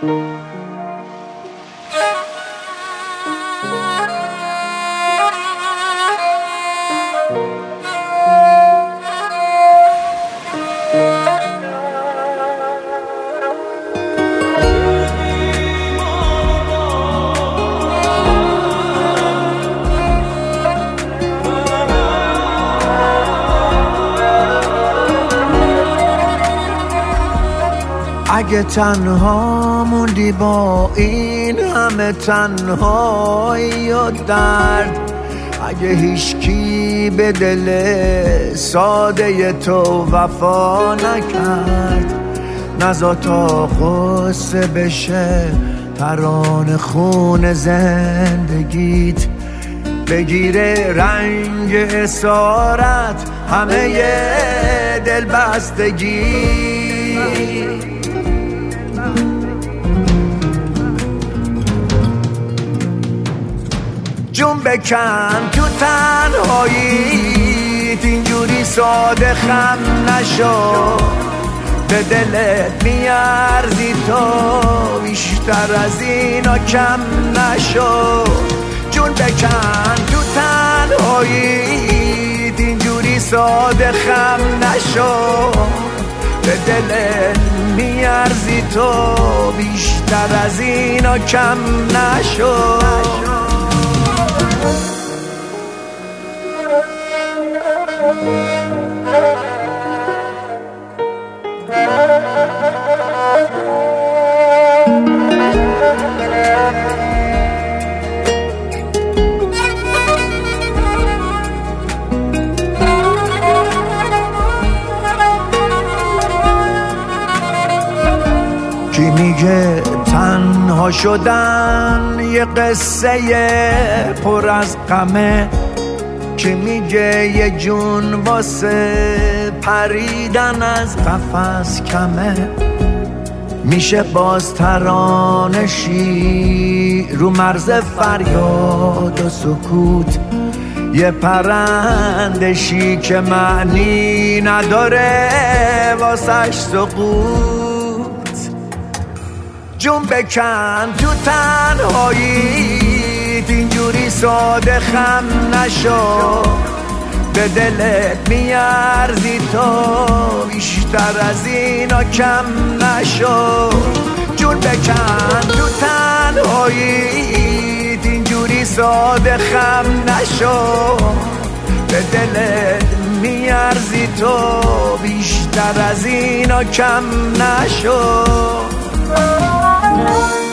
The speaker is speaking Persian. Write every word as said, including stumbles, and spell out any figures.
اگه تنها موندی با این همه تنهایی و درد، اگه هیچکی به دل ساده تو وفا نکرد، نزا تا قصه بشه ترانه خون زندگیت، بگیره رنگ اسارت همه دل بستگی. جون بکن تو تنهاییت، اینجوری ساده خم نشو، به دلت میارزی تو بیشتر از اینا کم نشو. جون بکن تو تنهاییت، اینجوری ساده خم نشو، به دلت میارزی تو بیشتر از اینا کم نشو. کی میگه تنها شدن یه قصه پر از غمه، کی میگه یه جون واسه پریدن از قفس کمه، میشه باز ترانشی رو مرز فریاد و سکوت، یه پرندشی که معنی نداره واسش سقوط. جون بکن تو تنهاییت، اینجوری ساده خم نشو، به دلت میارزی تو بیشتر از اینا کم نشو. جون بکن تو تنهاییت، اینجوری ساده خم نشو، به دلت میارزی تو بیشتر از اینا کم نشو.